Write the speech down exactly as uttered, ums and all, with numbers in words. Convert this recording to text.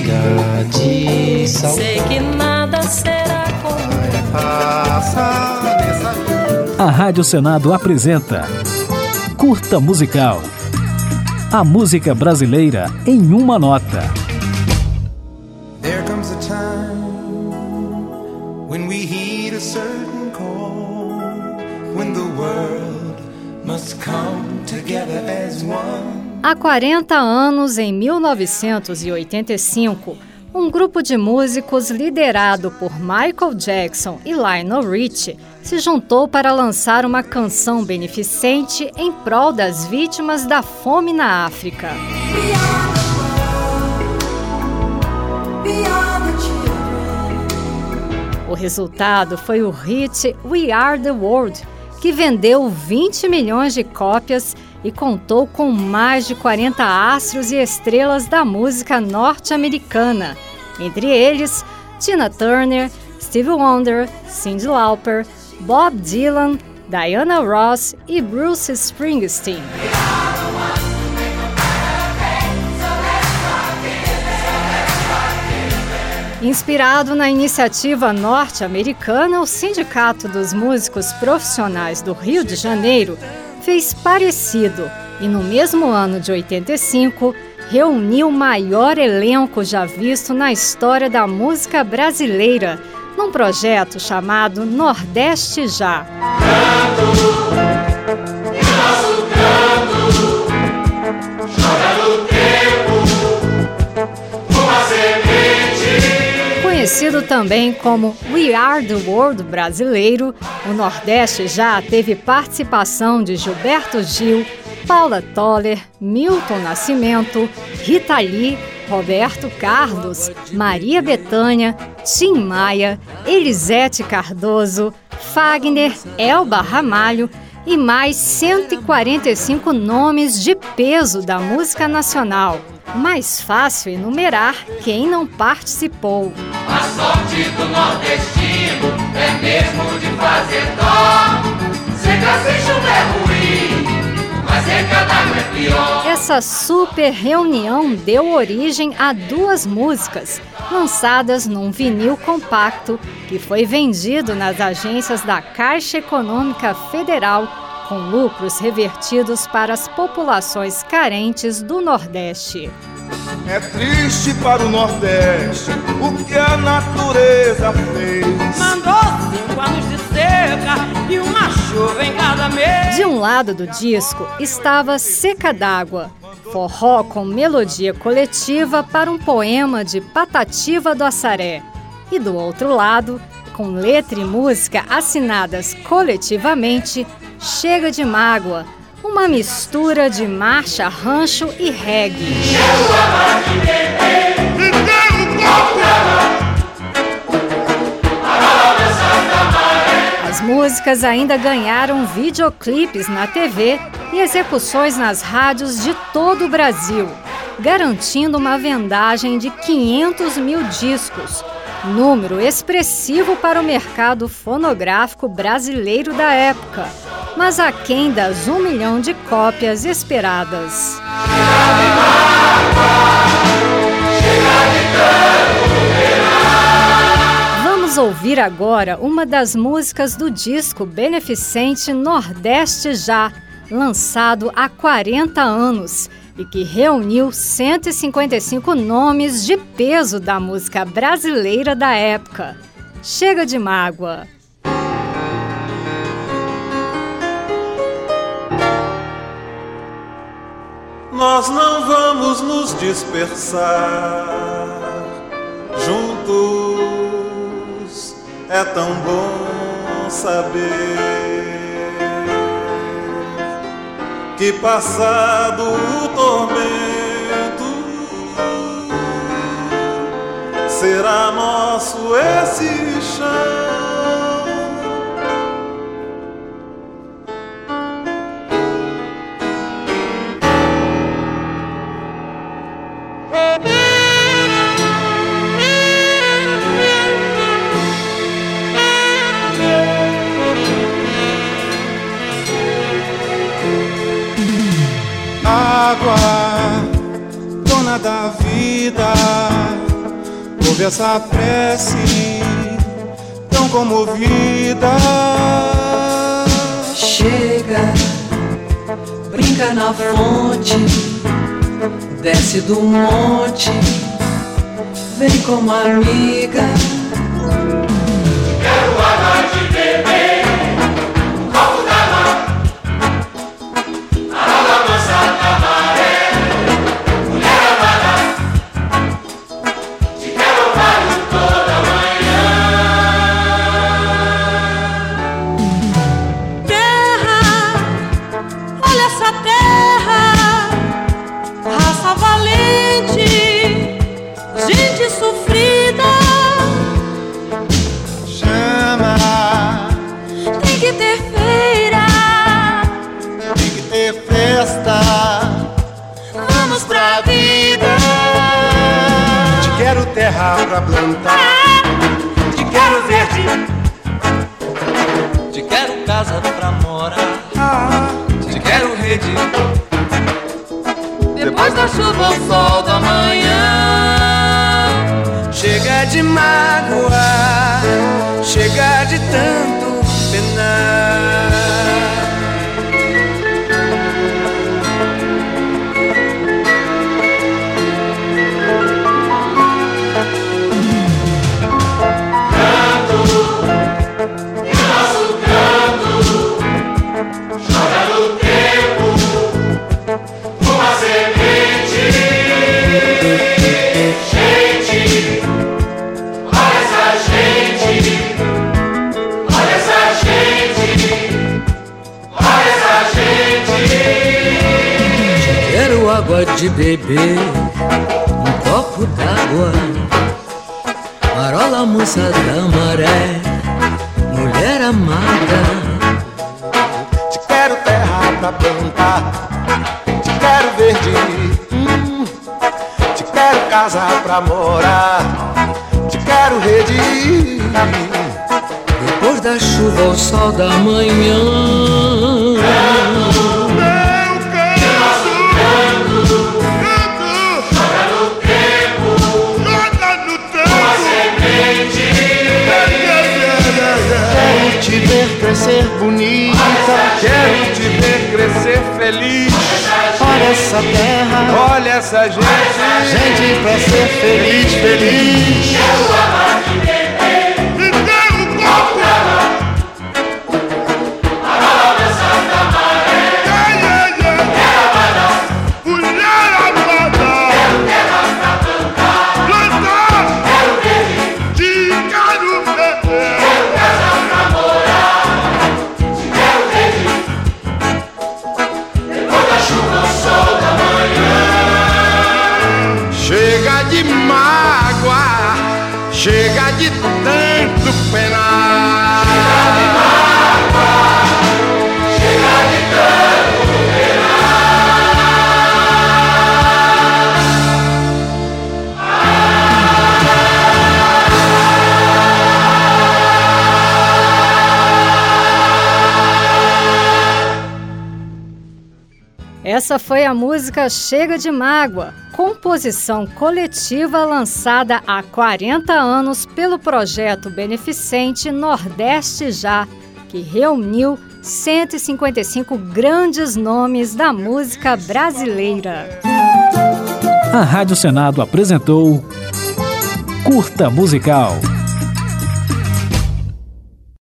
chega de saudade. Sei que nada será como A Rádio Senado apresenta Curta Musical. A música brasileira em uma nota. There comes a time when we heed a certain call, when the world must come together as one. Há quarenta anos, em mil novecentos e oitenta e cinco, um grupo de músicos liderado por Michael Jackson e Lionel Richie se juntou para lançar uma canção beneficente em prol das vítimas da fome na África. O resultado foi o hit We Are The World, que vendeu vinte milhões de cópias e contou com mais de quarenta astros e estrelas da música norte-americana, entre eles Tina Turner, Stevie Wonder, Cyndi Lauper, Bob Dylan, Diana Ross e Bruce Springsteen. Inspirado na iniciativa norte-americana, o Sindicato dos Músicos Profissionais do Rio de Janeiro fez parecido e, no mesmo ano de oitenta e cinco, reuniu o maior elenco já visto na história da música brasileira, num projeto chamado Nordeste Já. Conhecido também como We Are The World brasileiro, o Nordeste Já teve participação de Gilberto Gil, Paula Toller, Milton Nascimento, Rita Lee, Roberto Carlos, Maria Bethânia, Tim Maia, Elisete Cardoso, Fagner, Elba Ramalho e mais cento e quarenta e cinco nomes de peso da música nacional. Mais fácil enumerar quem não participou. A sorte do nordestino é mesmo de fazer dó. Seca sem chuva é ruim, mas seca d'água é pior. Essa super reunião deu origem a duas músicas, lançadas num vinil compacto que foi vendido nas agências da Caixa Econômica Federal, com lucros revertidos para as populações carentes do Nordeste. É triste para o Nordeste o que a natureza fez. Mandou cinco anos de seca e uma chuva em cada mês. De um lado do disco estava Seca d'Água, forró com melodia coletiva para um poema de Patativa do Assaré. E do outro lado, com letra e música assinadas coletivamente, Chega de Mágoa, uma mistura de marcha, rancho e reggae. As músicas ainda ganharam videoclipes na T V e execuções nas rádios de todo o Brasil, garantindo uma vendagem de quinhentos mil discos, número expressivo para o mercado fonográfico brasileiro da época, mas aquém das um milhão de cópias esperadas. Vamos ouvir agora uma das músicas do disco beneficente Nordeste Já, lançado há quarenta anos, e que reuniu cento e cinquenta e cinco nomes de peso da música brasileira da época. Chega de Mágoa. Nós não vamos nos dispersar. Juntos é tão bom saber que passado o tormento será nosso esse chão. Água, dona da vida, ouve essa prece tão comovida. Chega, brinca na fonte, desce do monte, vem como amiga. Quero água de beber, um copo d'água, arola mansa da maré. Mulher amada, te quero ouvir toda manhã. Terra, olha essa terra, raça valente, gente sofrida. Chama, Tem que ter feira, tem que ter festa. vamos pra vida. Te quero terra pra plantar, Te quero verde, Te quero casa pra morar, te quero rede. depois da chuva o sol da manhã. chega de mágoa, chega de tanto penar. Água de beber, um copo d'água, marola moça da maré, mulher amada. Te quero terra pra plantar, te quero verde, hum. Te quero casa pra morar, te quero rede. Depois da chuva ao sol da manhã. Te ver crescer bonita, quero te ver crescer feliz. Olha essa terra, olha essa gente, gente pra ser feliz, feliz. Quero amar de beber, e quero um copo d'água, marola mansa da maré. Mulher amada, mulher amada, quero terra pra plantar, plantar, quero verde, te quero beber. Chega de mágoa, chega de tanto penar. Chega de mágoa, chega de tanto Essa foi a música Chega de Mágoa, composição coletiva lançada há quarenta anos pelo projeto beneficente Nordeste Já, que reuniu cento e cinquenta e cinco grandes nomes da música brasileira. A Rádio Senado apresentou Curta Musical.